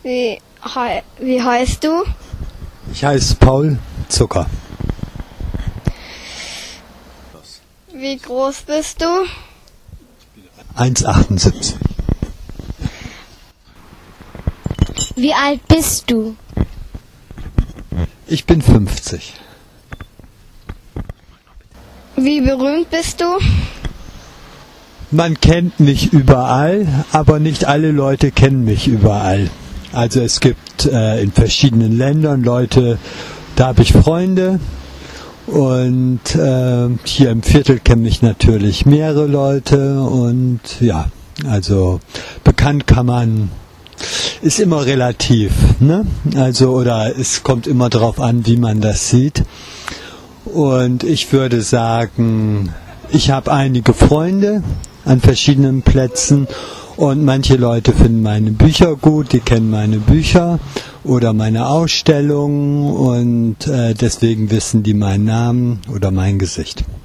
Wie heißt du? Ich heiße Paul Zucker. Wie groß bist du? 1,78. Wie alt bist du? Ich bin 50. Wie berühmt bist du? Man kennt mich überall, aber nicht alle Leute kennen mich überall. Also es gibt in verschiedenen Ländern Leute, da habe ich Freunde. Und hier im Viertel kennen mich natürlich mehrere Leute. Und ja, also bekannt kann man, ist immer relativ, ne? Also, oder es kommt immer darauf an, wie man das sieht. Und ich würde sagen, ich habe einige Freunde an verschiedenen Plätzen und manche Leute finden meine Bücher gut, die kennen meine Bücher oder meine Ausstellungen und deswegen wissen die meinen Namen oder mein Gesicht.